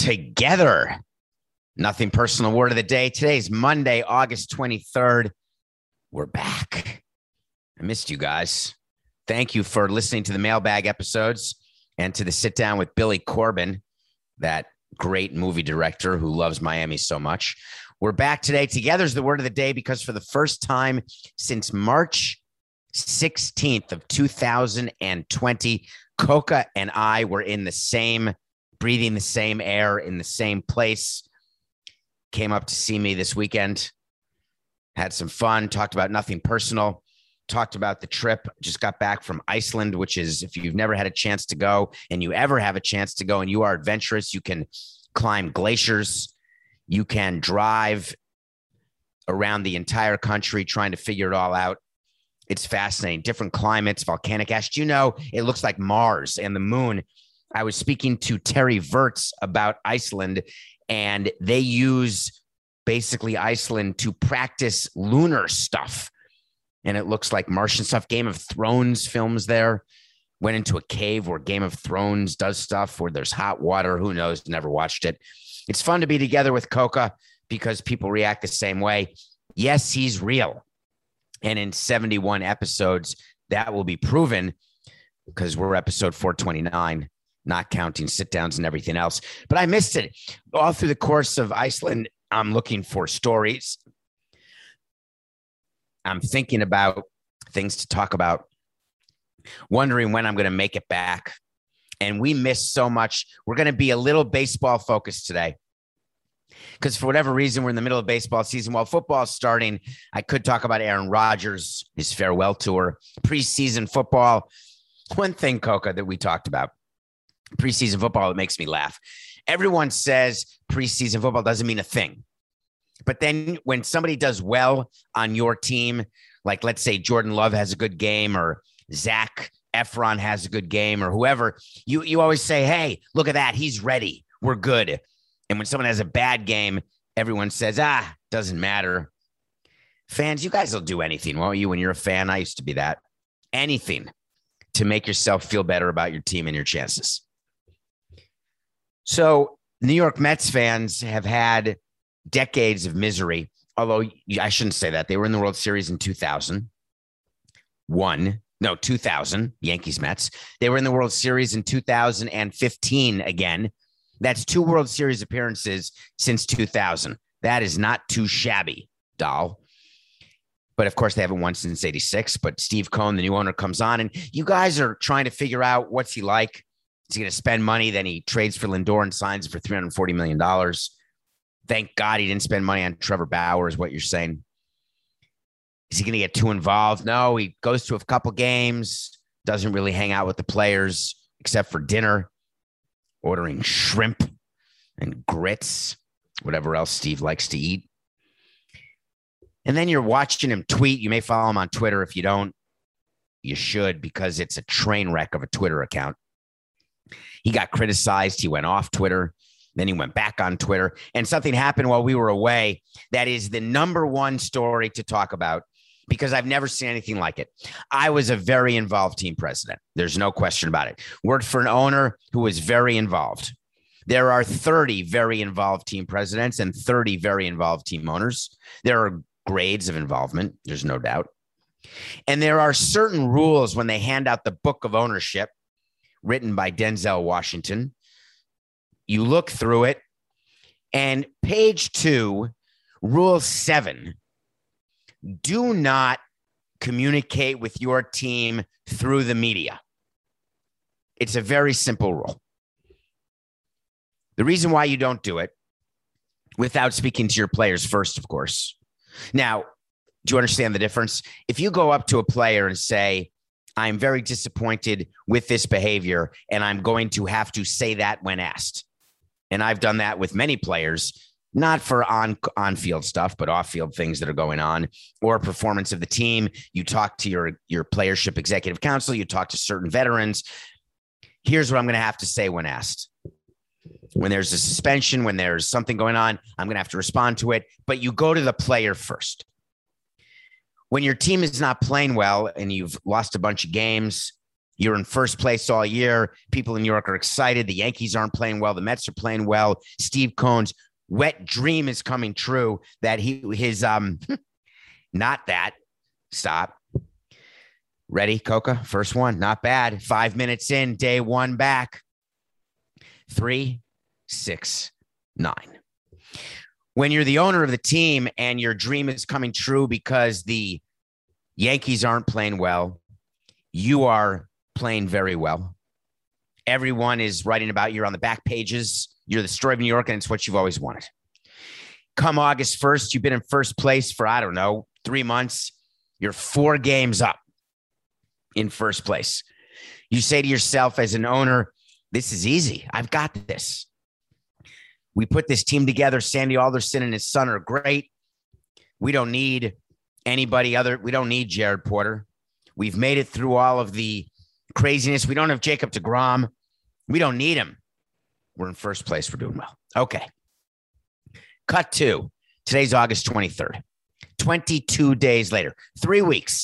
together. Nothing personal word of the day. Today's Monday, August 23rd. We're back. I missed you guys. Thank you for listening to the mailbag episodes and to the sit down with Billy Corben, that great movie director who loves Miami so much. We're back today. Together is the word of the day because for the first time since March 16th of 2020, Coca and I were in the same, breathing the same air in the same place. Came up to see me this weekend, had some fun, talked about nothing personal, talked about the trip. Just got back from Iceland, which is, if you've never had a chance to go and you ever have a chance to go and you are adventurous, you can climb glaciers, you can drive around the entire country trying to figure it all out. It's fascinating. Different climates, volcanic ash. Do you know, it looks like Mars and the moon. I was speaking to Terry Virts about Iceland, and they use basically Iceland to practice lunar stuff. And it looks like Martian stuff. Game of Thrones films there. Went into a cave where Game of Thrones does stuff, where there's hot water. Who knows? Never watched it. It's fun to be together with Coca because people react the same way. Yes, he's real. And in 71 episodes, that will be proven because we're episode 429. Not counting sit downs and everything else. But I missed it. All through the course of Iceland, I'm looking for stories. I'm thinking about things to talk about, wondering when I'm going to make it back. And we missed so much. We're going to be a little baseball focused today because for whatever reason, we're in the middle of baseball season. While football is starting, I could talk about Aaron Rodgers, his farewell tour, preseason football. One thing, Coca, that we talked about. Preseason football, it makes me laugh. Everyone says preseason football doesn't mean a thing. But then when somebody does well on your team, like let's say Jordan Love has a good game or Zach Efron has a good game or whoever, you always say, hey, look at that. He's ready. We're good. And when someone has a bad game, everyone says, doesn't matter. Fans, you guys will do anything, won't you? When you're a fan, I used to be that. Anything to make yourself feel better about your team and your chances. So New York Mets fans have had decades of misery, although I shouldn't say that. They were in the World Series in 2000. 2000, Yankees Mets. They were in the World Series in 2015 again. That's 2 World Series appearances since 2000. That is not too shabby, doll. But of course, they haven't won since 86. But Steve Cohen, the new owner, comes on, and you guys are trying to figure out what's he like. Is he going to spend money? Then he trades for Lindor and signs for $340 million. Thank God he didn't spend money on Trevor Bauer, is what you're saying. Is he going to get too involved? No, he goes to a couple games, doesn't really hang out with the players except for dinner, ordering shrimp and grits, whatever else Steve likes to eat. And then you're watching him tweet. You may follow him on Twitter. If you don't, you should, because it's a train wreck of a Twitter account. He got criticized. He went off Twitter. Then he went back on Twitter. And something happened while we were away that is the number one story to talk about because I've never seen anything like it. I was a very involved team president. There's no question about it. Worked for an owner who was very involved. There are 30 very involved team presidents and 30 very involved team owners. There are grades of involvement. There's no doubt. And there are certain rules when they hand out the book of ownership written by Denzel Washington. You look through it, and page 2, rule 7, do not communicate with your team through the media. It's a very simple rule. The reason why you don't do it, without speaking to your players first, of course. Now, do you understand the difference? If you go up to a player and say, I'm very disappointed with this behavior, and I'm going to have to say that when asked. And I've done that with many players, not for on-field stuff, but off-field things that are going on or performance of the team. You talk to your playership executive council. You talk to certain veterans. Here's what I'm going to have to say when asked. When there's a suspension, when there's something going on, I'm going to have to respond to it. But you go to the player first. When your team is not playing well and you've lost a bunch of games, You're in first place all year. People in New York are excited. The Yankees aren't playing well. The Mets are playing well. Steve Cohen's wet dream is coming true that his not that. Stop. Ready, Coca? First one. Not bad. 5 minutes in, day one back. 3, 6, 9. When you're the owner of the team and your dream is coming true because the Yankees aren't playing well, you are playing very well. Everyone is writing about you on the back pages. You're the story of New York, and it's what you've always wanted. Come August 1st, you've been in first place for, 3 months. You're 4 games up in first place. You say to yourself as an owner, this is easy. I've got this. We put this team together. Sandy Alderson and his son are great. We don't need anybody other. We don't need Jared Porter. We've made it through all of the craziness. We don't have Jacob deGrom. We don't need him. We're in first place. We're doing well. Okay. Cut to today's August 23rd. 22 days later, 3 weeks.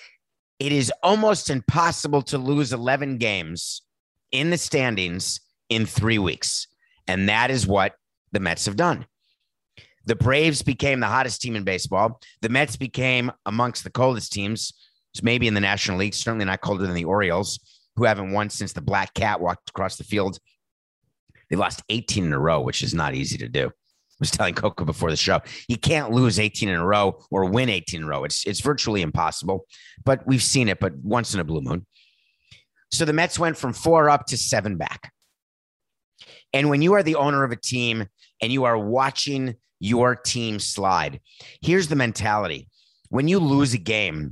It is almost impossible to lose 11 games in the standings in 3 weeks. And that is what the Mets have done. The Braves became the hottest team in baseball. The Mets became amongst the coldest teams, maybe in the National League, certainly not colder than the Orioles, who haven't won since the Black Cat walked across the field. They lost 18 in a row, which is not easy to do. I was telling Coco before the show, you can't lose 18 in a row or win 18 in a row. It's virtually impossible, but we've seen it, but once in a blue moon. So the Mets went from 4 up to 7 back. And when you are the owner of a team and you are watching your team slide, here's the mentality. When you lose a game,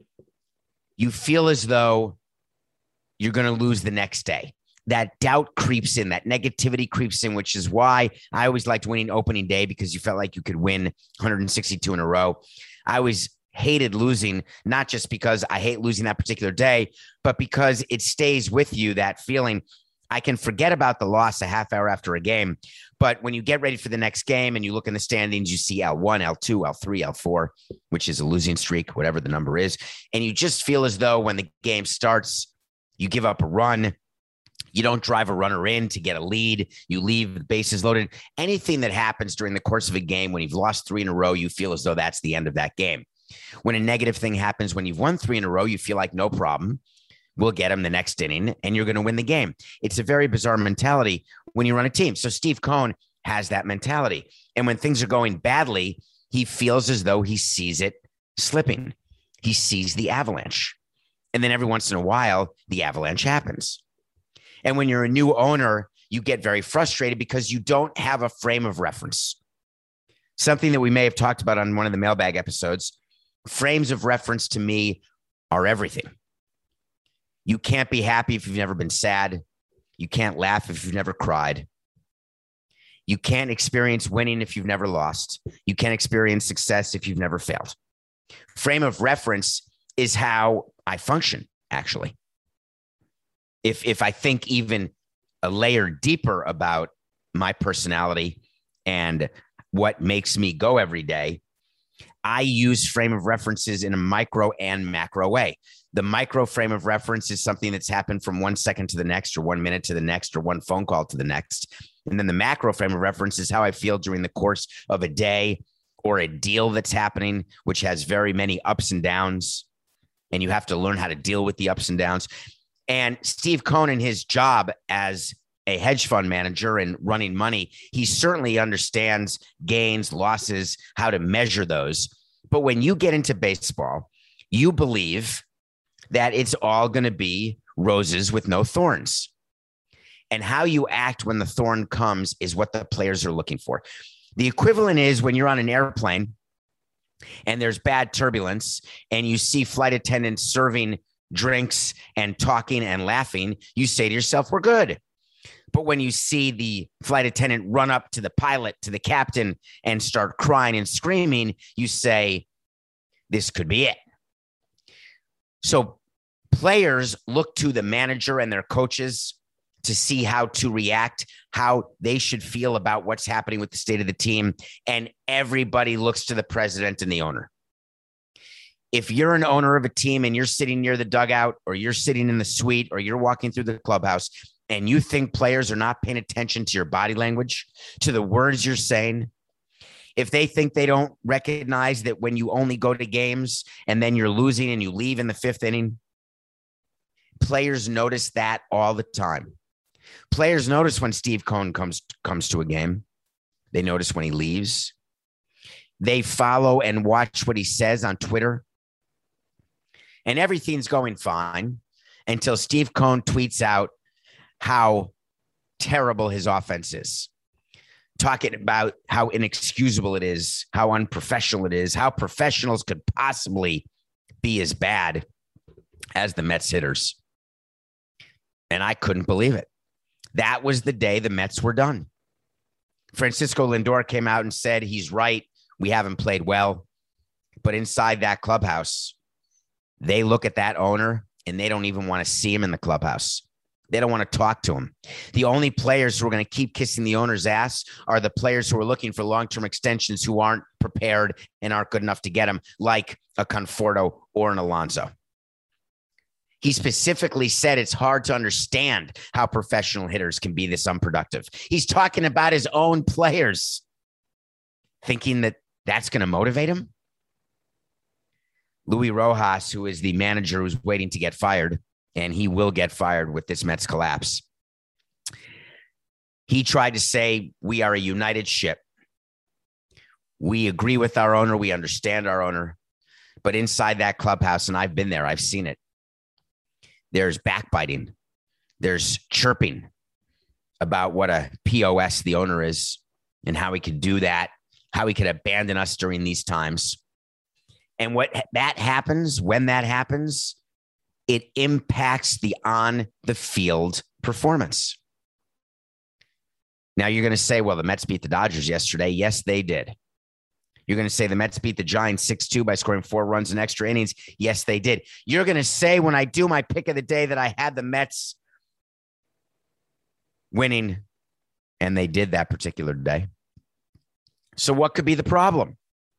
you feel as though you're going to lose the next day. That doubt creeps in, that negativity creeps in, which is why I always liked winning opening day, because you felt like you could win 162 in a row. I always hated losing, not just because I hate losing that particular day, but because it stays with you, that feeling. I can forget about the loss a half hour after a game, but when you get ready for the next game and you look in the standings, you see L1, L2, L3, L4, which is a losing streak, whatever the number is. And you just feel as though when the game starts, you give up a run. You don't drive a runner in to get a lead. You leave the bases loaded. Anything that happens during the course of a game, when you've lost 3 in a row, you feel as though that's the end of that game. When a negative thing happens, when you've won 3 in a row, you feel like no problem. We'll get him the next inning and you're going to win the game. It's a very bizarre mentality when you run a team. So Steve Cohen has that mentality. And when things are going badly, he feels as though he sees it slipping. He sees the avalanche. And then every once in a while, the avalanche happens. And when you're a new owner, you get very frustrated because you don't have a frame of reference. Something that we may have talked about on one of the mailbag episodes. Frames of reference to me are everything. You can't be happy if you've never been sad. You can't laugh if you've never cried. You can't experience winning if you've never lost. You can't experience success if you've never failed. Frame of reference is how I function, actually. If I think even a layer deeper about my personality and what makes me go every day, I use frame of references in a micro and macro way. The micro frame of reference is something that's happened from 1 second to the next, or 1 minute to the next, or one phone call to the next. And then the macro frame of reference is how I feel during the course of a day or a deal that's happening, which has very many ups and downs. And you have to learn how to deal with the ups and downs. And Steve Cohen, in his job as a hedge fund manager and running money, he certainly understands gains, losses, how to measure those. But when you get into baseball, you believe that it's all going to be roses with no thorns. And how you act when the thorn comes is what the players are looking for. The equivalent is when you're on an airplane and there's bad turbulence and you see flight attendants serving drinks and talking and laughing, you say to yourself, we're good. But when you see the flight attendant run up to the pilot, to the captain, and start crying and screaming, you say, this could be it. So players look to the manager and their coaches to see how to react, how they should feel about what's happening with the state of the team. And everybody looks to the president and the owner. If you're an owner of a team and you're sitting near the dugout or you're sitting in the suite or you're walking through the clubhouse and you think players are not paying attention to your body language, to the words you're saying, if they think they don't recognize that when you only go to games and then you're losing and you leave in the fifth inning, players notice that all the time. Players notice when Steve Cohen comes to a game. They notice when he leaves. They follow and watch what he says on Twitter. And everything's going fine until Steve Cohen tweets out how terrible his offense is. Talking about how inexcusable it is, how unprofessional it is, how professionals could possibly be as bad as the Mets hitters. And I couldn't believe it. That was the day the Mets were done. Francisco Lindor came out and said, he's right. We haven't played well. But inside that clubhouse, they look at that owner and they don't even want to see him in the clubhouse. They don't want to talk to him. The only players who are going to keep kissing the owner's ass are the players who are looking for long-term extensions who aren't prepared and aren't good enough to get them, like a Conforto or an Alonso. He specifically said it's hard to understand how professional hitters can be this unproductive. He's talking about his own players, thinking that that's going to motivate him. Luis Rojas, who is the manager who's waiting to get fired, and he will get fired with this Mets collapse. He tried to say, we are a united ship. We agree with our owner. We understand our owner. But inside that clubhouse, and I've been there, I've seen it, there's backbiting. There's chirping about what a POS the owner is and how he could do that, how he could abandon us during these times. And when that happens, it impacts the on-the-field performance. Now, you're going to say, well, the Mets beat the Dodgers yesterday. Yes, they did. You're going to say the Mets beat the Giants 6-2 by scoring 4 runs in extra innings. Yes, they did. You're going to say when I do my pick of the day that I had the Mets winning, and they did that particular day. So what could be the problem?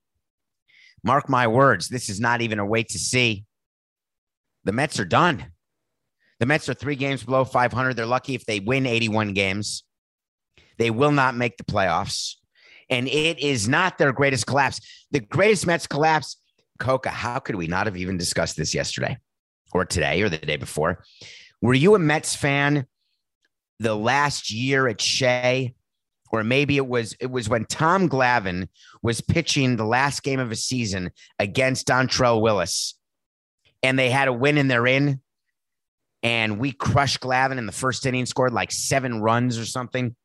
Mark my words, this is not even a wait to see. The Mets are done. The Mets are 3 games below 500. They're lucky if they win 81 games. They will not make the playoffs. And it is not their greatest collapse. The greatest Mets collapse, Coca, how could we not have even discussed this yesterday or today or the day before? Were you a Mets fan the last year at Shea? Or maybe it was when Tom Glavine was pitching the last game of a season against Dontrelle Willis. And they had a win and they're in. And we crushed Glavine in the first inning, scored like 7 runs or something.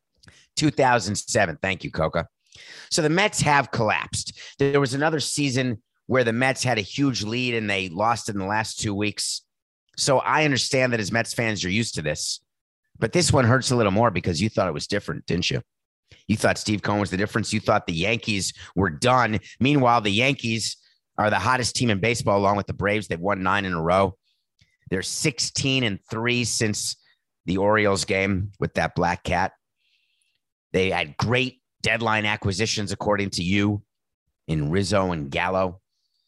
2007. Thank you, Coca. So the Mets have collapsed. There was another season where the Mets had a huge lead and they lost it in the last 2 weeks. So I understand that as Mets fans, you're used to this. But this one hurts a little more because you thought it was different, didn't you? You thought Steve Cohen was the difference. You thought the Yankees were done. Meanwhile, the Yankees are the hottest team in baseball along with the Braves. They've won 9 in a row. They're 16-3 since the Orioles game with that black cat. They had great deadline acquisitions, according to you, in Rizzo and Gallo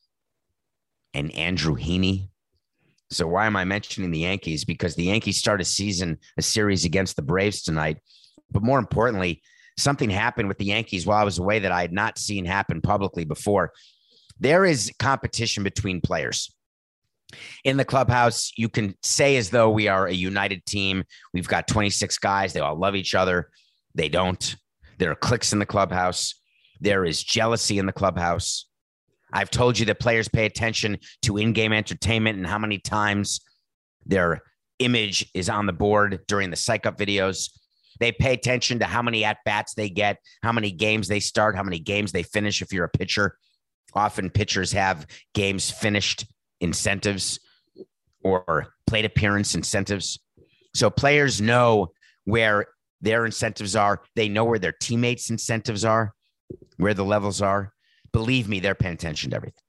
and Andrew Heaney. So why am I mentioning the Yankees? Because the Yankees start a series against the Braves tonight. But more importantly, something happened with the Yankees while I was away that I had not seen happen publicly before. There is competition between players. In the clubhouse, you can say as though we are a united team. We've got 26 guys. They all love each other. They don't. There are cliques in the clubhouse. There is jealousy in the clubhouse. I've told you that players pay attention to in-game entertainment and how many times their image is on the board during the psych-up videos. They pay attention to how many at-bats they get, how many games they start, how many games they finish if you're a pitcher. Often pitchers have games finished incentives or plate appearance incentives. So players know where their incentives are. They know where their teammates' incentives are, where the levels are. Believe me, they're paying attention to everything.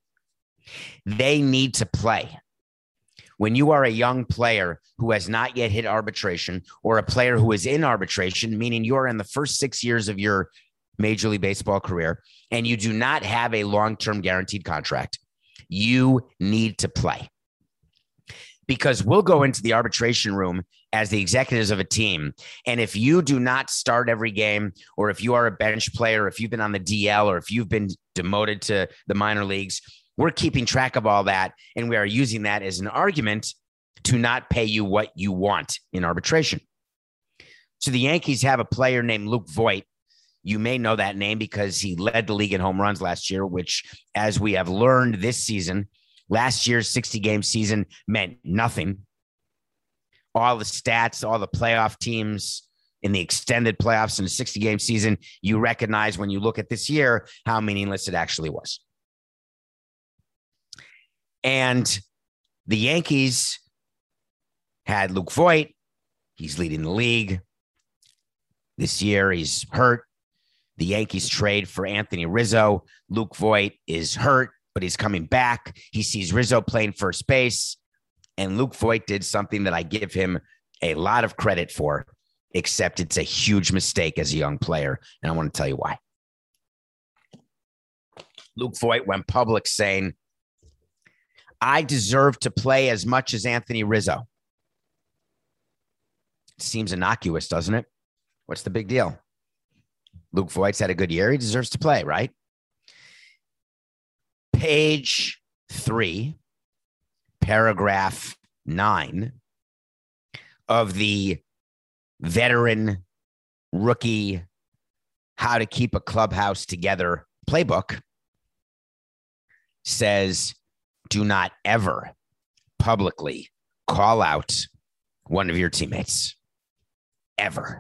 They need to play. When you are a young player who has not yet hit arbitration or a player who is in arbitration, meaning you're in the first 6 years of your Major League Baseball career and you do not have a long-term guaranteed contract, You need to play. Because we'll go into the arbitration room as the executives of a team. And if you do not start every game, or if you are a bench player, if you've been on the DL, or if you've been demoted to the minor leagues, we're keeping track of all that. And we are using that as an argument to not pay you what you want in arbitration. So the Yankees have a player named Luke Voit. You may know that name because he led the league in home runs last year, which, as we have learned this season, last year's 60-game season meant nothing. All the stats, all the playoff teams in the extended playoffs in the 60-game season, you recognize when you look at this year how meaningless it actually was. And the Yankees had Luke Voit. He's leading the league. This year, he's hurt. The Yankees trade for Anthony Rizzo. Luke Voit is hurt, but he's coming back. He sees Rizzo playing first base, and Luke Voit did something that I give him a lot of credit for, except it's a huge mistake as a young player, and I want to tell you why. Luke Voit went public saying, I deserve to play as much as Anthony Rizzo. Seems innocuous, doesn't it? What's the big deal? Luke Voit's had a good year. He deserves to play, right? Page 3, paragraph 9 of the veteran rookie How to Keep a Clubhouse Together playbook says, do not ever publicly call out one of your teammates. Ever.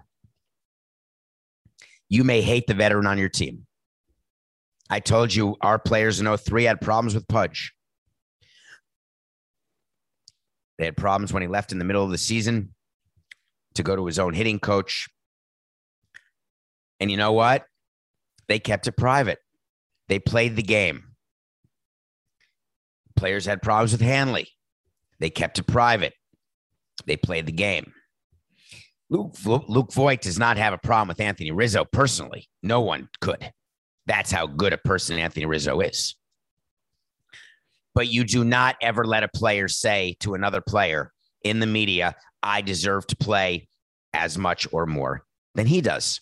You may hate the veteran on your team. I told you our players in 03 had problems with Pudge. They had problems when he left in the middle of the season to go to his own hitting coach. And you know what? They kept it private. They played the game. Players had problems with Hanley. They kept it private. They played the game. Luke Voit does not have a problem with Anthony Rizzo personally. No one could. That's how good a person Anthony Rizzo is. But you do not ever let a player say to another player in the media, I deserve to play as much or more than he does.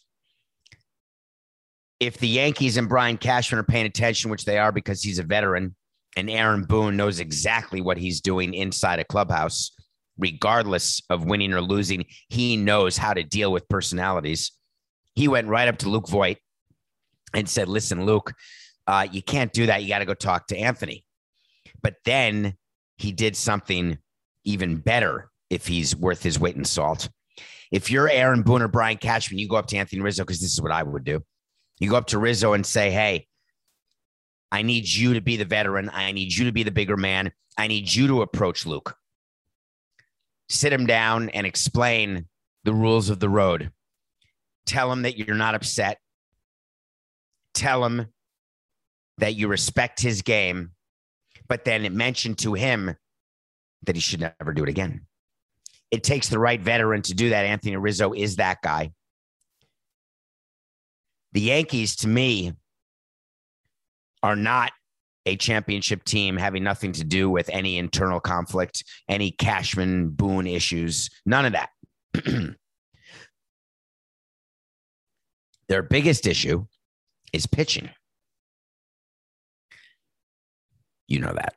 If the Yankees and Brian Cashman are paying attention, which they are because he's a veteran, and Aaron Boone knows exactly what he's doing inside a clubhouse, regardless of winning or losing, he knows how to deal with personalities. He went right up to Luke Voit and said, listen, Luke, you can't do that. You got to go talk to Anthony. But then he did something even better if he's worth his weight in salt. If you're Aaron Boone or Brian Cashman, you go up to Anthony Rizzo, because this is what I would do. You go up to Rizzo and say, hey, I need you to be the veteran. I need you to be the bigger man. I need you to approach Luke. Sit him down and explain the rules of the road. Tell him that you're not upset. Tell him that you respect his game, but then mention to him that he should never do it again. It takes the right veteran to do that. Anthony Rizzo is that guy. The Yankees, to me, are not a championship team, having nothing to do with any internal conflict, any Cashman, Boone issues, none of that. Their biggest issue is pitching. You know that.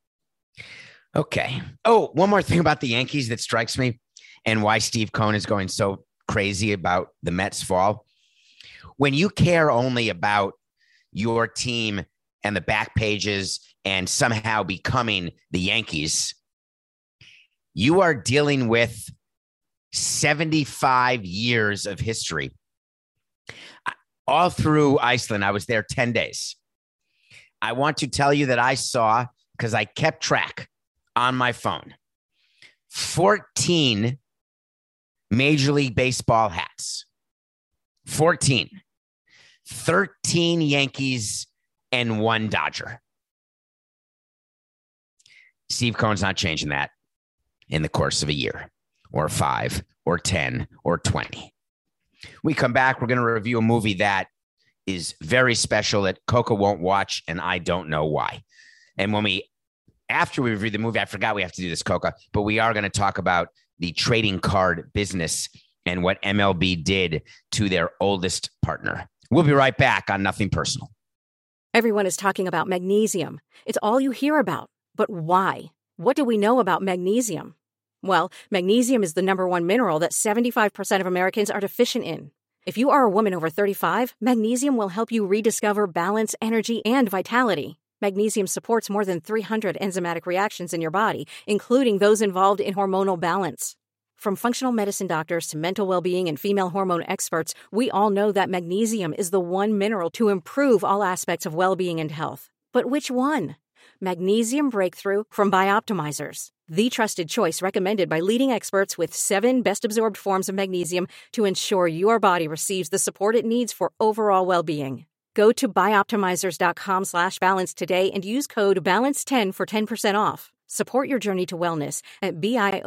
Okay. Oh, one more thing about the Yankees that strikes me and why Steve Cohen is going so crazy about the Mets fall. When you care only about your team and the back pages and somehow becoming the Yankees, you are dealing with 75 years of history. All through Iceland, I was there 10 days. I want to tell you that I saw, because I kept track on my phone, 14 Major League Baseball hats. 14. 13 Yankees and 1 Dodger. Steve Cohen's not changing that in the course of a year or 5 or 10 or 20. We come back, we're going to review a movie that is very special that Coco won't watch, and I don't know why. And after we review the movie, I forgot we have to do this, Coca, but we are going to talk about the trading card business and what MLB did to their oldest partner. We'll be right back on Nothing Personal. Everyone is talking about magnesium. It's all you hear about. But why? What do we know about magnesium? Well, magnesium is the number one mineral that 75% of Americans are deficient in. If you are a woman over 35, magnesium will help you rediscover balance, energy, and vitality. Magnesium supports more than 300 enzymatic reactions in your body, including those involved in hormonal balance. From functional medicine doctors to mental well-being and female hormone experts, we all know that magnesium is the one mineral to improve all aspects of well-being and health. But which one? Magnesium Breakthrough from Bioptimizers, the trusted choice recommended by leading experts with 7 best-absorbed forms of magnesium to ensure your body receives the support it needs for overall well-being. Go to bioptimizers.com/balance today and use code BALANCE10 for 10% off. Support your journey to wellness at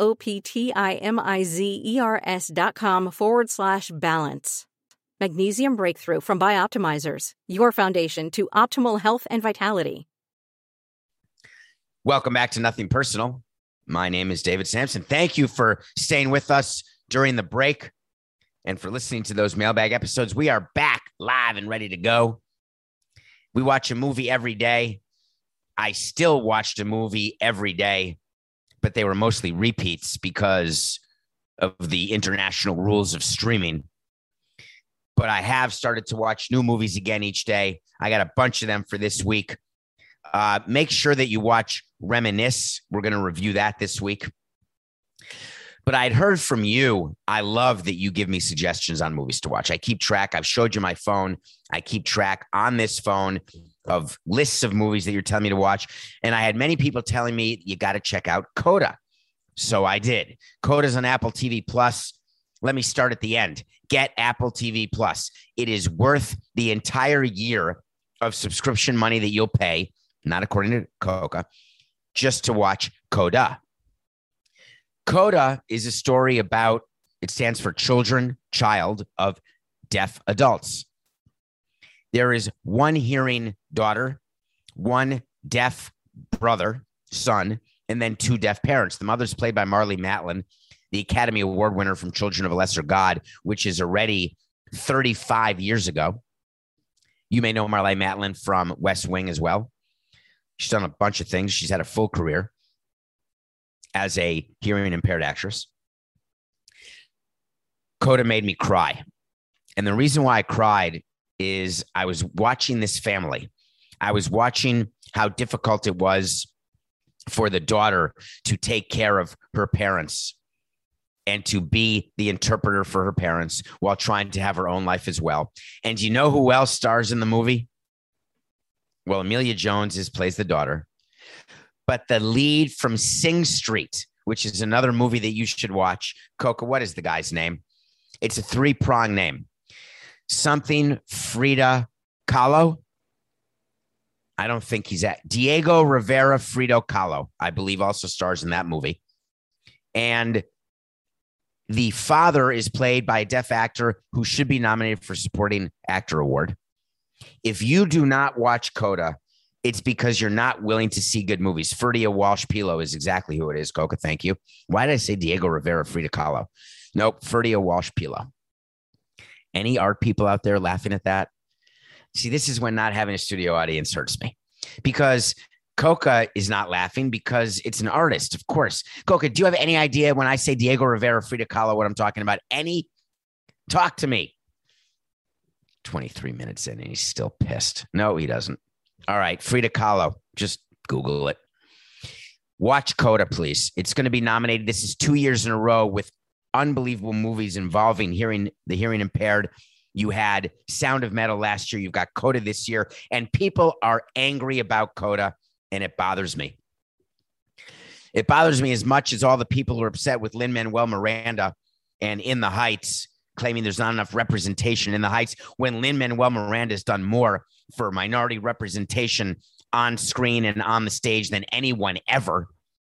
bioptimizers.com/balance. Magnesium Breakthrough from Bioptimizers, your foundation to optimal health and vitality. Welcome back to Nothing Personal. My name is David Sampson. Thank you for staying with us during the break and for listening to those mailbag episodes. We are back live and ready to go. We watch a movie every day. I still watched a movie every day, but they were mostly repeats because of the international rules of streaming. But I have started to watch new movies again each day. I got a bunch of them for this week. Make sure that you watch Reminisce. We're going to review that this week. But I'd heard from you. I love that you give me suggestions on movies to watch. I keep track. I've showed you my phone. I keep track on this phone of lists of movies that you're telling me to watch. And I had many people telling me you got to check out Coda. So I did. Coda's on Apple TV Plus. Let me start at the end. Get Apple TV Plus. It is worth the entire year of subscription money that you'll pay, not according to Coca, just to watch Coda. Coda is a story about, it stands for child of deaf adults. There is one hearing daughter, one deaf brother, son, and then 2 deaf parents. The mother's played by Marlee Matlin, the Academy Award winner from Children of a Lesser God, which is already 35 years ago. You may know Marlee Matlin from West Wing as well. She's done a bunch of things. She's had a full career as a hearing impaired actress. Coda made me cry. And the reason why I cried is I was watching this family. I was watching how difficult it was for the daughter to take care of her parents and to be the interpreter for her parents while trying to have her own life as well. And you know who else stars in the movie? Well, Emilia Jones plays the daughter. But the lead from Sing Street, which is another movie that you should watch. Coca, what is the guy's name? It's a 3-prong name. Something Frida Kahlo. I don't think he's at Diego Rivera Frida Kahlo, I believe also stars in that movie. And the father is played by a deaf actor who should be nominated for Supporting Actor Award. If you do not watch Coda, it's because you're not willing to see good movies. Ferdia Walsh Pilo is exactly who it is, Coca. Thank you. Why did I say Diego Rivera Frida Kahlo? Nope, Ferdia Walsh Pilo. Any art people out there laughing at that? See, this is when not having a studio audience hurts me, because Coca is not laughing because it's an artist, of course. Coca, do you have any idea when I say Diego Rivera Frida Kahlo what I'm talking about? Talk to me. 23 minutes in and he's still pissed. No, he doesn't. All right, Frida Kahlo. Just Google it. Watch Coda, please. It's going to be nominated. This is 2 years in a row with unbelievable movies involving the hearing impaired. You had Sound of Metal last year. You've got Coda this year. And people are angry about Coda, and it bothers me. It bothers me as much as all the people who are upset with Lin-Manuel Miranda and In the Heights, claiming there's not enough representation in the Heights, when Lin-Manuel Miranda has done more for minority representation on screen and on the stage than anyone ever.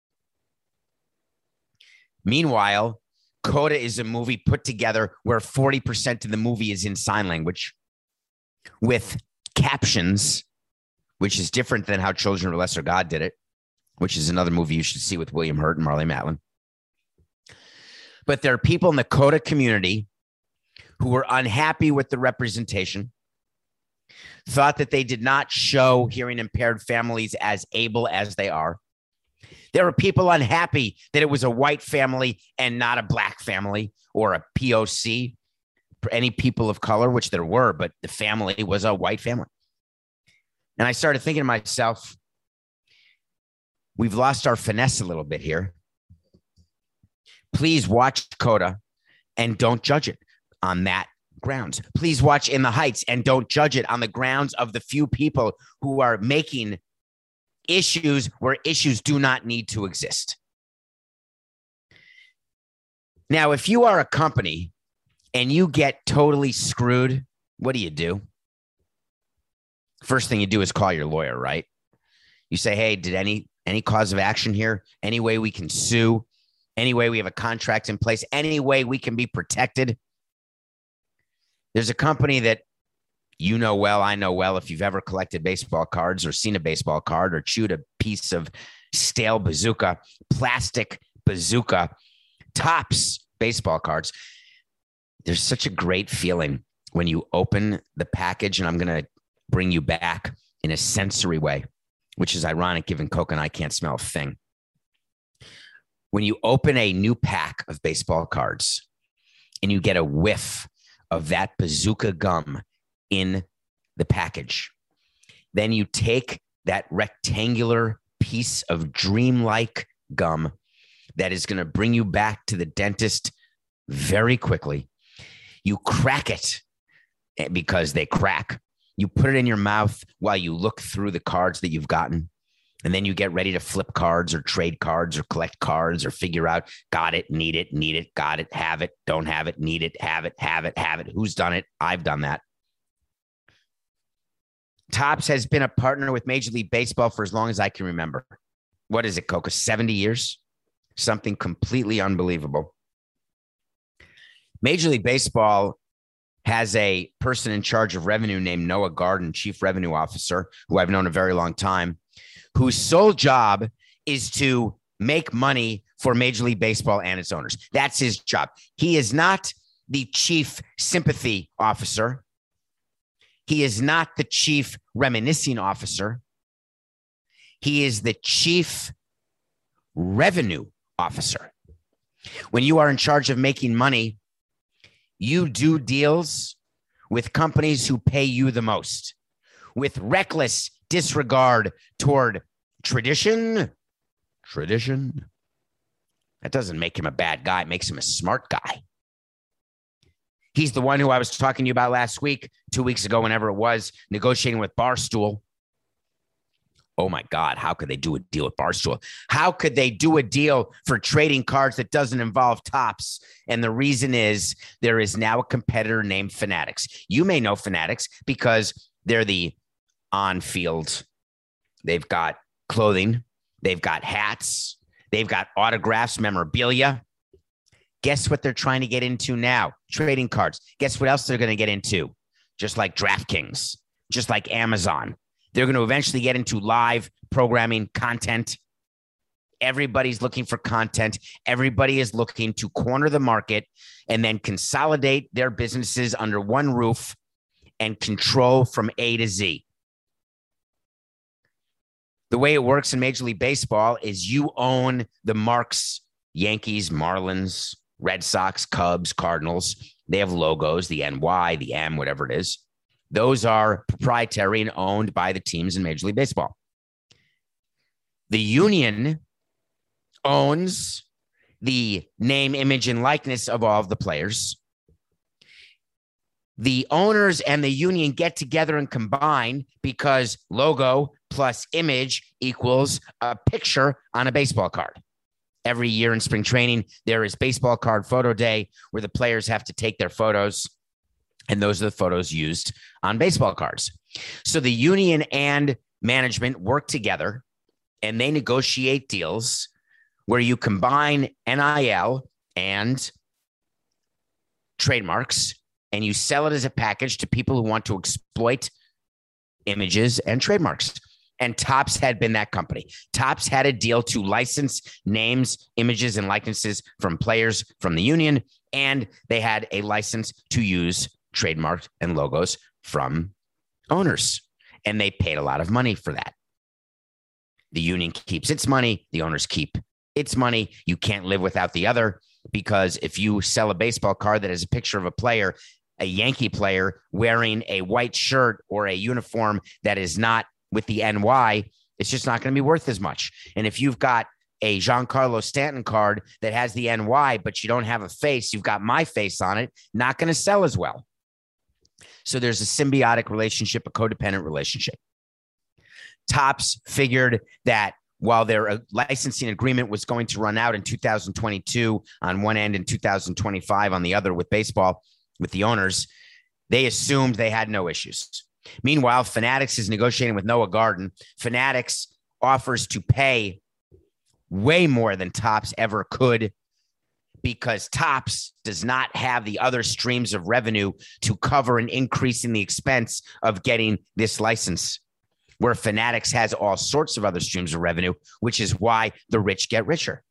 Meanwhile, Coda is a movie put together where 40% of the movie is in sign language with captions which is different than how Children of a Lesser God did it, which is another movie you should see with William Hurt and Marlee Matlin. But there are people in the CODA community who were unhappy with the representation, thought that they did not show hearing impaired families as able as they are. There are people unhappy that it was a white family and not a black family or a POC, any people of color, which there were, but the family was a white family. And I started thinking to myself, we've lost our finesse a little bit here. Please watch CODA and don't judge it on that grounds. Please watch In the Heights and don't judge it on the grounds of the few people who are making issues where issues do not need to exist. Now, if you are a company and you get totally screwed, what do? First thing you do is call your lawyer, right? You say, hey, did any cause of action here? Any way we can sue? Any way we have a contract in place? Any way we can be protected? There's a company that you know well, I know well, if you've ever collected baseball cards or seen a baseball card or chewed a piece of stale bazooka, plastic bazooka, Topps baseball cards. There's such a great feeling when you open the package, and I'm going to bring you back in a sensory way, which is ironic given Coke and I can't smell a thing. When you open a new pack of baseball cards and you get a whiff of that bazooka gum in the package, then you take that rectangular piece of dreamlike gum that is going to bring you back to the dentist very quickly. You crack it because they crack. You put it in your mouth while you look through the cards that you've gotten. And then you get ready to flip cards or trade cards or collect cards or figure out, got it, need it, got it, have it, don't have it, need it, have it, have it, have it. Who's done it? I've done that. Topps has been a partner with Major League Baseball for as long as I can remember. What is it, Coca? 70 years? Something completely unbelievable. Major League Baseball has a person in charge of revenue named Noah Garden, Chief Revenue Officer, who I've known a very long time, whose sole job is to make money for Major League Baseball and its owners. That's his job. He is not the chief sympathy officer. He is not the chief reminiscing officer. He is the chief revenue officer. When you are in charge of making money, you do deals with companies who pay you the most, with reckless disregard toward tradition. That doesn't make him a bad guy. It makes him a smart guy. He's the one who I was talking to you about last week, 2 weeks ago, whenever it was, negotiating with Barstool. Oh my God, how could they do a deal with Barstool? How could they do a deal for trading cards that doesn't involve Topps? And the reason is there is now a competitor named Fanatics. You may know Fanatics because they're the on-field. They've got clothing. They've got hats. They've got autographs, memorabilia. Guess what they're trying to get into now? Trading cards. Guess what else they're going to get into? Just like DraftKings, just like Amazon. They're going to eventually get into live programming content. Everybody's looking for content. Everybody is looking to corner the market and then consolidate their businesses under one roof and control from A to Z. The way it works in Major League Baseball is you own the marks, Yankees, Marlins, Red Sox, Cubs, Cardinals. They have logos, the NY, the M, whatever it is. Those are proprietary and owned by the teams in Major League Baseball. The union owns the name, image, and likeness of all of the players. The owners and the union get together and combine because logo plus image equals a picture on a baseball card. Every year in spring training, there is baseball card photo day where the players have to take their photos, and those are the photos used on baseball cards. So the union and management work together, and they negotiate deals where you combine NIL and trademarks, and you sell it as a package to people who want to exploit images and trademarks. And Topps had been that company. Topps had a deal to license names, images, and likenesses from players from the union. And they had a license to use trademarks and logos from owners. And they paid a lot of money for that. The union keeps its money. The owners keep its money. You can't live without the other, because if you sell a baseball card that has a picture of a player, a Yankee player wearing a white shirt or a uniform that is not with the NY, it's just not going to be worth as much. And if you've got a Giancarlo Stanton card that has the NY, but you don't have a face, you've got my face on it, not going to sell as well. So there's a symbiotic relationship, a codependent relationship. Topps figured that while their licensing agreement was going to run out in 2022 on one end and 2025 on the other with baseball, with the owners, they assumed they had no issues. Meanwhile, Fanatics is negotiating with Noah Garden. Fanatics offers to pay way more than Topps ever could, because Topps does not have the other streams of revenue to cover an increase in the expense of getting this license, where Fanatics has all sorts of other streams of revenue, which is why the rich get richer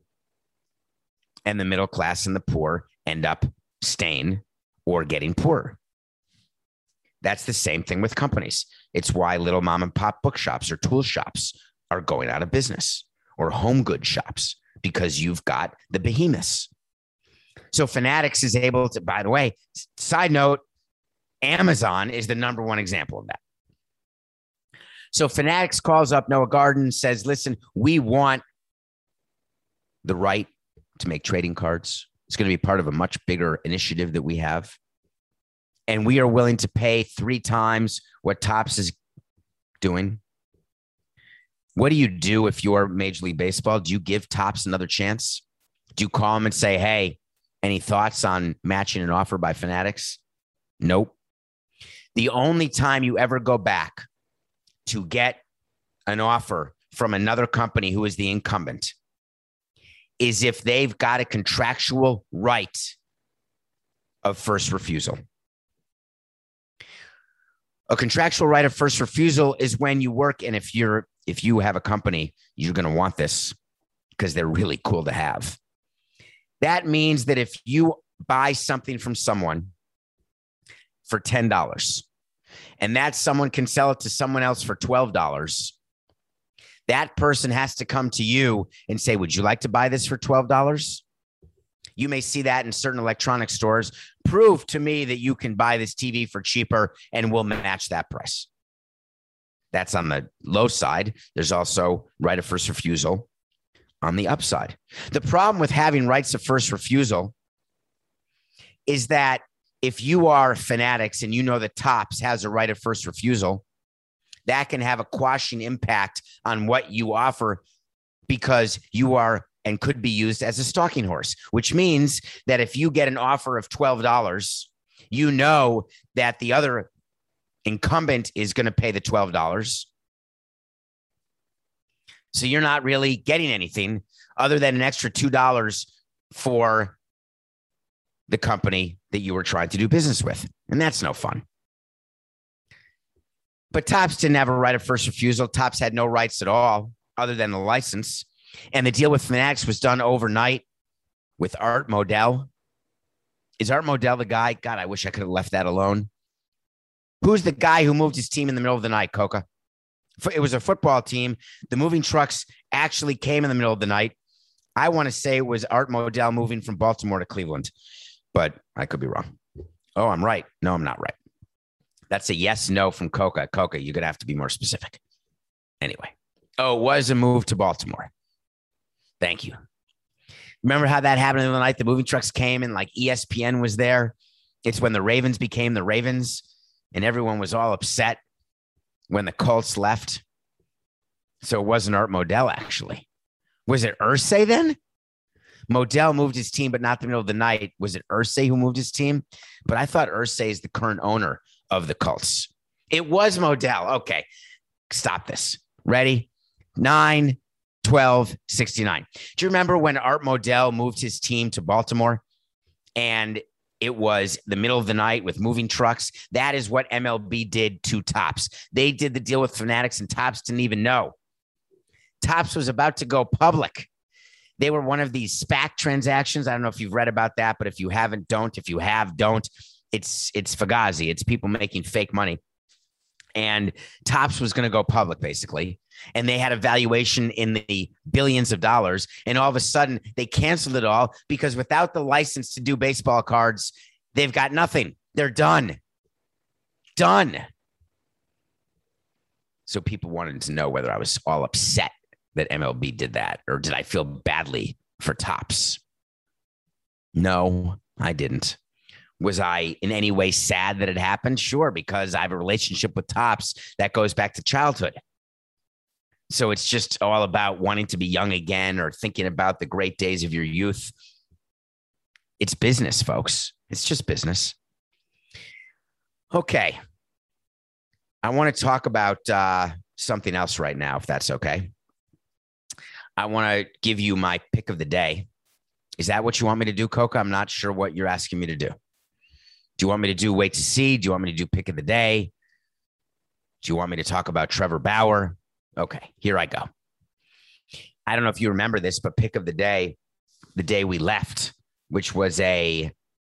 and the middle class and the poor end up staying or getting poorer. That's the same thing with companies. It's why little mom and pop bookshops or tool shops are going out of business, or home good shops, because you've got the behemoths. So Fanatics is able to, by the way, side note, Amazon is the number one example of that. So Fanatics calls up Noah Garden, says, listen, we want the right to make trading cards. It's going to be part of a much bigger initiative that we have. And we are willing to pay 3 times what Topps is doing. What do you do if you're Major League Baseball? Do you give Topps another chance? Do you call them and say, hey, any thoughts on matching an offer by Fanatics? Nope. The only time you ever go back to get an offer from another company who is the incumbent is if they've got a contractual right of first refusal. A contractual right of first refusal is when you work, and if you have a company, you're going to want this because they're really cool to have. That means that if you buy something from someone for $10 and that someone can sell it to someone else for $12, that person has to come to you and say, would you like to buy this for $12? You may see that in certain electronic stores. Prove to me that you can buy this TV for cheaper and we'll match that price. That's on the low side. There's also right of first refusal on the upside. The problem with having rights of first refusal is that if you are Fanatics and you know that Topps has a right of first refusal, that can have a quashing impact on what you offer, because you are and could be used as a stalking horse, which means that if you get an offer of $12, you know that the other incumbent is going to pay the $12. So you're not really getting anything other than an extra $2 for the company that you were trying to do business with. And that's no fun. But Topps didn't have a right of first refusal. Topps had no rights at all other than the license. And the deal with Fanatics was done overnight with Art Modell. Is Art Modell the guy? God, I wish I could have left that alone. Who's the guy who moved his team in the middle of the night, Coca? It was a football team. The moving trucks actually came in the middle of the night. I want to say it was Art Modell moving from Baltimore to Cleveland, but I could be wrong. Oh, I'm right. No, I'm not right. That's a yes, no from Coca. Coca, you're going to have to be more specific. Anyway. Oh, it was a move to Baltimore. Thank you. Remember how that happened in the night? The moving trucks came and like ESPN was there. It's when the Ravens became the Ravens and everyone was all upset when the Colts left. So it wasn't Art Modell, actually. Was it Irsay then? Modell moved his team, but not the middle of the night. Was it Irsay who moved his team? But I thought Irsay is the current owner of the Colts. It was Modell. Okay. Stop this. Ready? 9/12/69. Do you remember when Art Modell moved his team to Baltimore and It was the middle of the night with moving trucks. That is what MLB did to Topps. They did the deal with Fanatics, and Topps didn't even know. Topps was about to go public. They were one of these SPAC transactions. I don't know if you've read about that, but if you haven't, don't. If you have, don't. It's Fugazi. It's people making fake money. And Topps was going to go public, basically. And they had a valuation in the billions of dollars. And all of a sudden, they canceled it all because without the license to do baseball cards, they've got nothing. They're done. Done. So people wanted to know whether I was all upset that MLB did that, or did I feel badly for Topps? No, I didn't. Was I in any way sad that it happened? Sure, because I have a relationship with Topps that goes back to childhood. So it's just all about wanting to be young again or thinking about the great days of your youth. It's business, folks. It's just business. Okay. I want to talk about something else right now, if that's okay. I want to give you my pick of the day. Is that what you want me to do, Coca? I'm not sure what you're asking me to do. Do you want me to do wait to see? Do you want me to do pick of the day? Do you want me to talk about Trevor Bauer? Okay, here I go. I don't know if you remember this, but pick of the day we left, which was a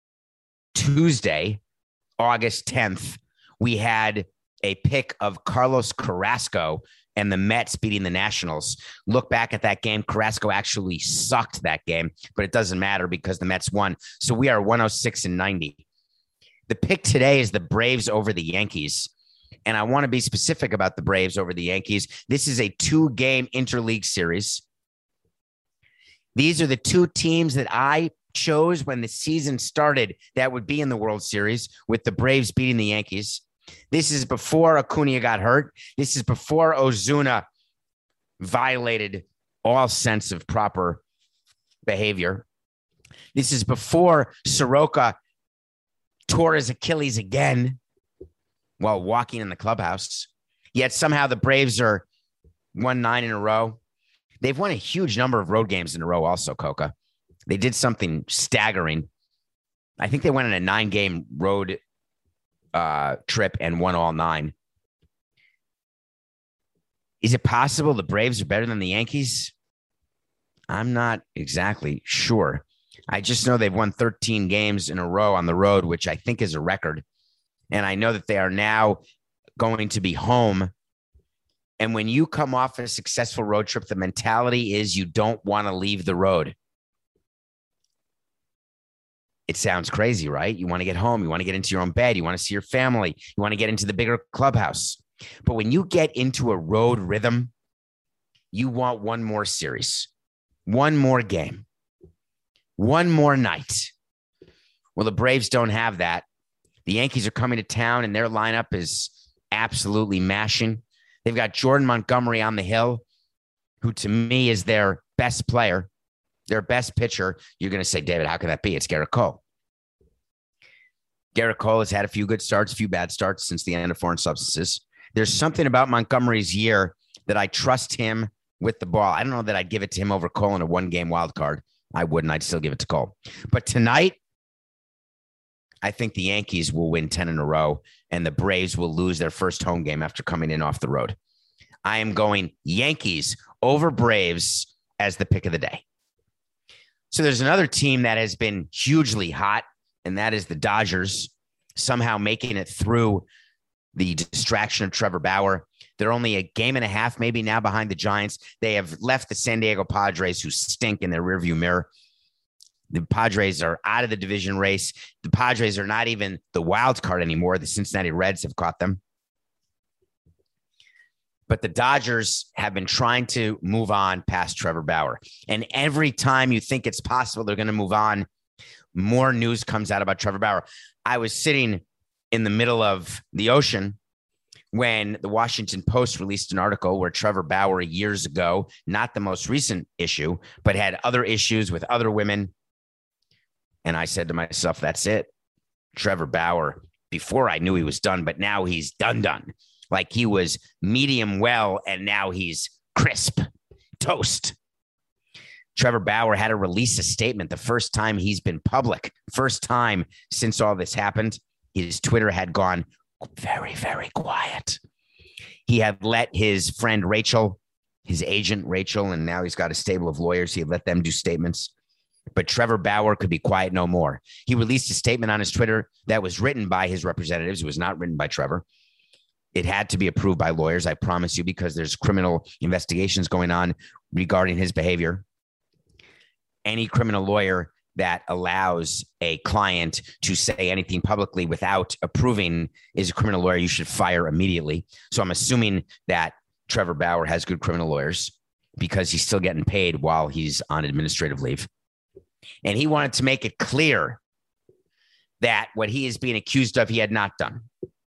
Tuesday, August 10th, we had a pick of Carlos Carrasco and the Mets beating the Nationals. Look back at that game. Carrasco actually sucked that game, but it doesn't matter because the Mets won. So we are 106-90. The pick today is the Braves over the Yankees. And I want to be specific about the Braves over the Yankees. This is a 2-game interleague series. These are the two teams that I chose when the season started that would be in the World Series, with the Braves beating the Yankees. This is before Acuna got hurt. This is before Ozuna violated all sense of proper behavior. This is before Soroka tore his Achilles again while walking in the clubhouse. Yet somehow the Braves are won 9 in a row. They've won a huge number of road games in a row also, Coca. They did something staggering. I think they went on a 9-game road trip and won all 9. Is it possible the Braves are better than the Yankees? I'm not exactly sure. I just know they've won 13 games in a row on the road, which I think is a record. And I know that they are now going to be home. And when you come off a successful road trip, the mentality is you don't want to leave the road. It sounds crazy, right? You want to get home. You want to get into your own bed. You want to see your family. You want to get into the bigger clubhouse. But when you get into a road rhythm, you want one more series, one more game, one more night. Well, the Braves don't have that. The Yankees are coming to town, and their lineup is absolutely mashing. They've got Jordan Montgomery on the hill, who to me is their best player, their best pitcher. You're going to say, David, how can that be? It's Gerrit Cole. Gerrit Cole has had a few good starts, a few bad starts since the end of foreign substances. There's something about Montgomery's year that I trust him with the ball. I don't know that I'd give it to him over Cole in a 1-game wild card. I wouldn't. I'd still give it to Cole. But tonight, I think the Yankees will win 10 in a row, and the Braves will lose their first home game after coming in off the road. I am going Yankees over Braves as the pick of the day. So there's another team that has been hugely hot, and that is the Dodgers, somehow making it through the distraction of Trevor Bauer. They're only a game and a half maybe now behind the Giants. They have left the San Diego Padres, who stink, in their rearview mirror. The Padres are out of the division race. The Padres are not even the wild card anymore. The Cincinnati Reds have caught them. But the Dodgers have been trying to move on past Trevor Bauer. And every time you think it's possible they're going to move on, more news comes out about Trevor Bauer. I was sitting in the middle of the ocean when the Washington Post released an article where Trevor Bauer years ago, not the most recent issue, but had other issues with other women. And I said to myself, that's it. Trevor Bauer, before I knew he was done, but now he's done. Like he was medium well, and now he's crisp, toast. Trevor Bauer had to release a statement the first time he's been public, first time since all this happened. His Twitter had gone very, very quiet. He had let his friend Rachel, his agent Rachel, and now he's got a stable of lawyers. He had let them do statements. But Trevor Bauer could be quiet no more. He released a statement on his Twitter that was written by his representatives. It was not written by Trevor. It had to be approved by lawyers, I promise you, because there's criminal investigations going on regarding his behavior. Any criminal lawyer that allows a client to say anything publicly without approving is a criminal lawyer you should fire immediately. So I'm assuming that Trevor Bauer has good criminal lawyers because he's still getting paid while he's on administrative leave. And he wanted to make it clear that what he is being accused of, he had not done.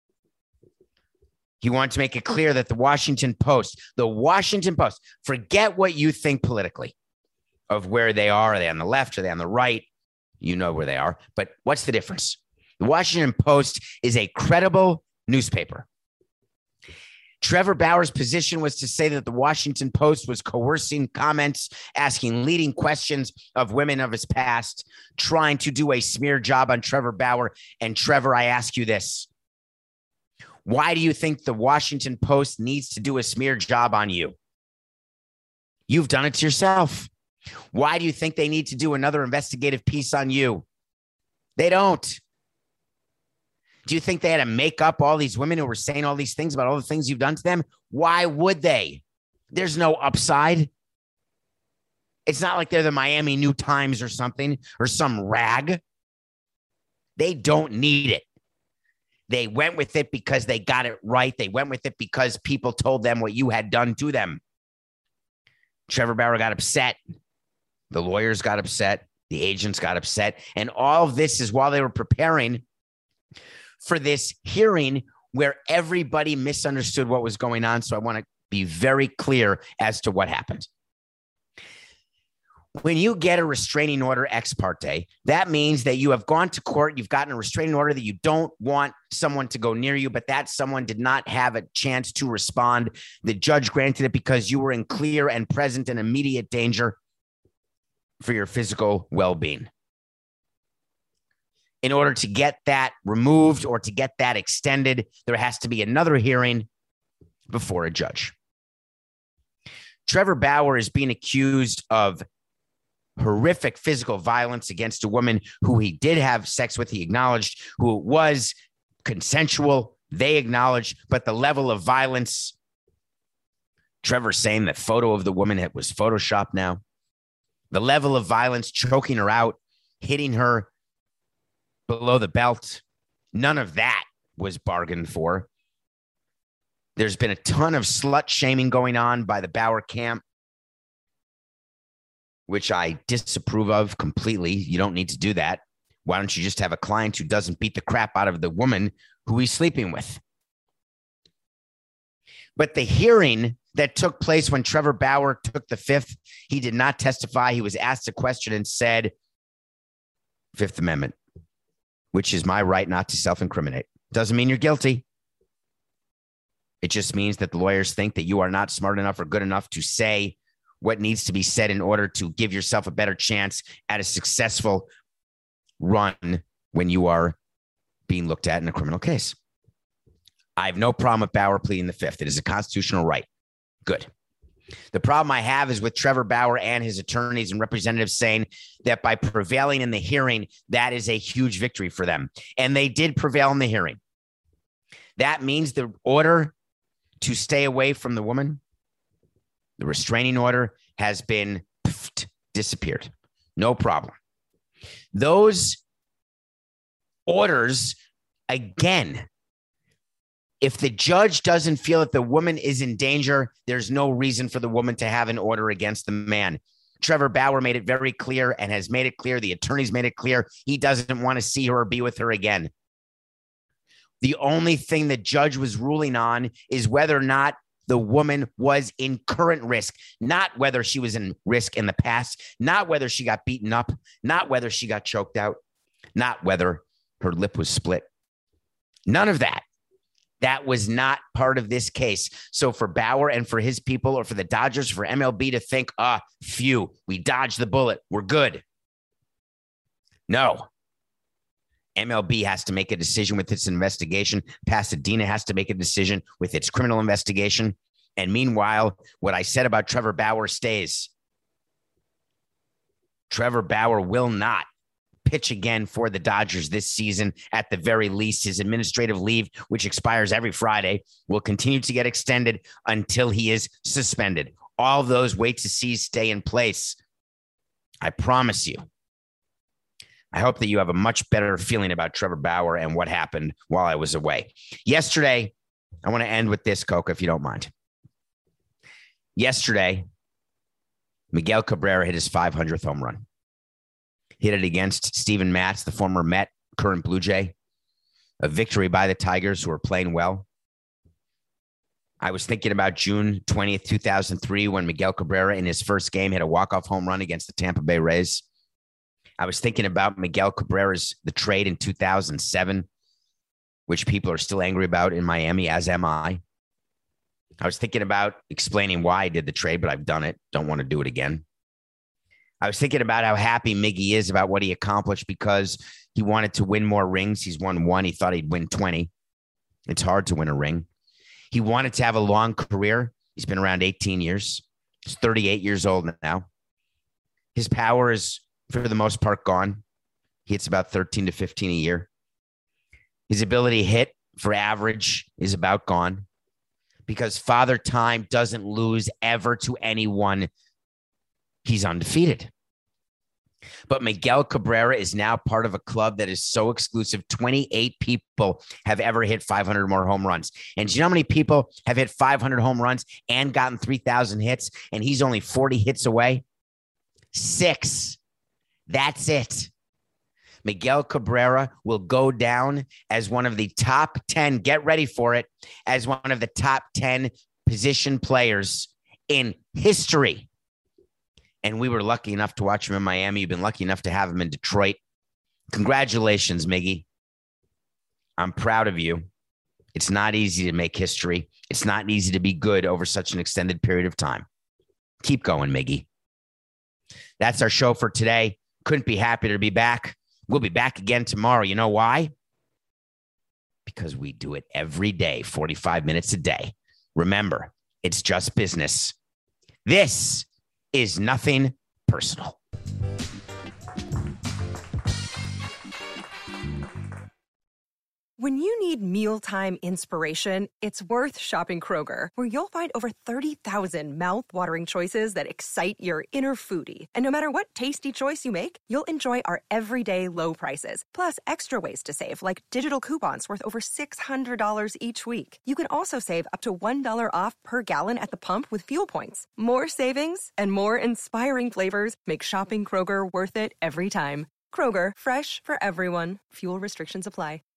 He wanted to make it clear that the Washington Post, forget what you think politically of where they are. Are they on the left? Are they on the right? You know where they are. But what's the difference? The Washington Post is a credible newspaper. Trevor Bauer's position was to say that the Washington Post was coercing comments, asking leading questions of women of his past, trying to do a smear job on Trevor Bauer. And Trevor, I ask you this. Why do you think the Washington Post needs to do a smear job on you? You've done it to yourself. Why do you think they need to do another investigative piece on you? They don't. Do you think they had to make up all these women who were saying all these things about all the things you've done to them? Why would they? There's no upside. It's not like they're the Miami New Times or something or some rag. They don't need it. They went with it because they got it right. They went with it because people told them what you had done to them. Trevor Bauer got upset. The lawyers got upset. The agents got upset. And all of this is while they were preparing for this hearing where everybody misunderstood what was going on. So I want to be very clear as to what happened. When you get a restraining order ex parte, that means that you have gone to court, you've gotten a restraining order that you don't want someone to go near you, but that someone did not have a chance to respond. The judge granted it because you were in clear and present and immediate danger for your physical well-being. In order to get that removed or to get that extended, there has to be another hearing before a judge. Trevor Bauer is being accused of horrific physical violence against a woman who he did have sex with. He acknowledged who it was consensual. They acknowledged, but the level of violence, Trevor's saying that photo of the woman, it was Photoshopped now. The level of violence, choking her out, hitting her below the belt, none of that was bargained for. There's been a ton of slut shaming going on by the Bauer camp, which I disapprove of completely. You don't need to do that. Why don't you just have a client who doesn't beat the crap out of the woman who he's sleeping with? But the hearing that took place when Trevor Bauer took the fifth, he did not testify. He was asked a question and said, Fifth Amendment, which is my right not to self-incriminate. Doesn't mean you're guilty. It just means that the lawyers think that you are not smart enough or good enough to say what needs to be said in order to give yourself a better chance at a successful run when you are being looked at in a criminal case. I have no problem with Bauer pleading the fifth. It is a constitutional right. Good. The problem I have is with Trevor Bauer and his attorneys and representatives saying that by prevailing in the hearing, that is a huge victory for them. And they did prevail in the hearing. That means the order to stay away from the woman, the restraining order, has been disappeared. No problem. Those orders, again, if the judge doesn't feel that the woman is in danger, there's no reason for the woman to have an order against the man. Trevor Bauer made it very clear and has made it clear. The attorneys made it clear he doesn't want to see her or be with her again. The only thing the judge was ruling on is whether or not the woman was in current risk, not whether she was in risk in the past, not whether she got beaten up, not whether she got choked out, not whether her lip was split. None of that. That was not part of this case. So for Bauer and for his people, or for the Dodgers, for MLB to think, phew, we dodged the bullet, we're good. No. MLB has to make a decision with its investigation. Pasadena has to make a decision with its criminal investigation. And meanwhile, what I said about Trevor Bauer stays. Trevor Bauer will not pitch again for the Dodgers this season. At the very least, his administrative leave, which expires every Friday, will continue to get extended until he is suspended. All those wait to see stay in place. I promise you. I hope that you have a much better feeling about Trevor Bauer and what happened while I was away. Yesterday, I want to end with this, Coca, if you don't mind. Yesterday, Miguel Cabrera hit his 500th home run. Hit it against Steven Matz, the former Met, current Blue Jay. A victory by the Tigers, who are playing well. I was thinking about June 20th, 2003, when Miguel Cabrera in his first game hit a walk-off home run against the Tampa Bay Rays. I was thinking about Miguel Cabrera's the trade in 2007, which people are still angry about in Miami, as am I. I was thinking about explaining why I did the trade, but I've done it. Don't want to do it again. I was thinking about how happy Miggy is about what he accomplished because he wanted to win more rings. He's won one. He thought he'd win 20. It's hard to win a ring. He wanted to have a long career. He's been around 18 years. He's 38 years old now. His power is, for the most part, gone. He hits about 13 to 15 a year. His ability to hit for average is about gone because Father Time doesn't lose ever to anyone. He's undefeated. But Miguel Cabrera is now part of a club that is so exclusive. 28 people have ever hit 500 more home runs. And do you know how many people have hit 500 home runs and gotten 3,000 hits? And he's only 40 hits away? 6. That's it. Miguel Cabrera will go down as one of the top 10, get ready for it, as one of the top 10 position players in history. And we were lucky enough to watch him in Miami. You've been lucky enough to have him in Detroit. Congratulations, Miggy. I'm proud of you. It's not easy to make history. It's not easy to be good over such an extended period of time. Keep going, Miggy. That's our show for today. Couldn't be happier to be back. We'll be back again tomorrow. You know why? Because we do it every day, 45 minutes a day. Remember, it's just business. This is nothing personal. When you need mealtime inspiration, it's worth shopping Kroger, where you'll find over 30,000 mouth-watering choices that excite your inner foodie. And no matter what tasty choice you make, you'll enjoy our everyday low prices, plus extra ways to save, like digital coupons worth over $600 each week. You can also save up to $1 off per gallon at the pump with fuel points. More savings and more inspiring flavors make shopping Kroger worth it every time. Kroger, fresh for everyone. Fuel restrictions apply.